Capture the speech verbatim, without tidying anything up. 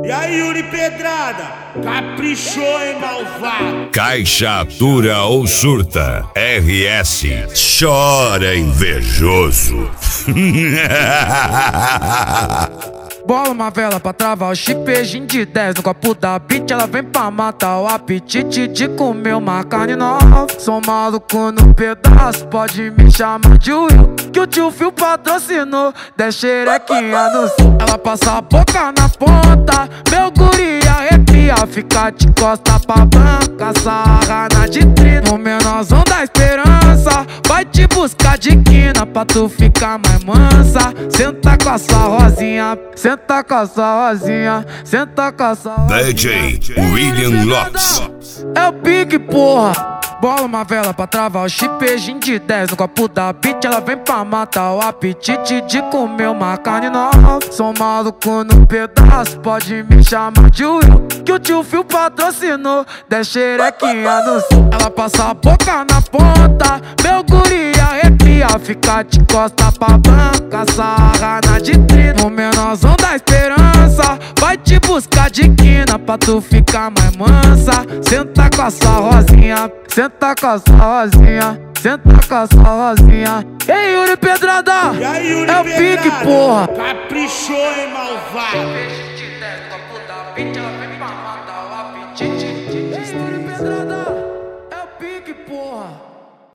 E aí, Yuri Pedrada, caprichou, hein, malvado? Caixa atura ou surta, R S chora invejoso. Bola uma vela pra travar o chipejinho de dez no copo da beat. Ela vem pra matar o apetite de comer uma carne nova. Sou maluco no pedaço, pode me chamar de Will, que o tio Fio patrocinou. dez xerequinha no cio. Ela passa a boca na ponta, meu guri arrepia. Fica de costa pra banca, sarra na vitrine. No menorzão da esperança, vai te buscar de quina pra tu ficar mais mansa. Senta com a sua rosinha, senta com a sua rosinha, senta com a sua rosinha. D J William Lopes. É o pique, porra. Bola uma vela pra travar o chipejinho de dez no copo da beat. Ela vem pra matar o apetite de comer uma carne nova. Sou maluco no pedaço, pode me chamar de Will, que o tio Fio patrocinou. dez xerequinha no cio. Ela passa a boca na ponta, meu guri arrepia. Fica de costa pra banca, sarra na vitrine. No menorzão da esperança, vai te buscar de quina pra tu ficar mais mansa. Senta com a sua rosinha, senta com a sua rosinha, senta com a sua rosinha. Ei, Yuri Pedrada, E aí, Yuri é o Pedrada, pique, porra. caprichou, hein, malvado? Beijo de dez, copo da beat, ela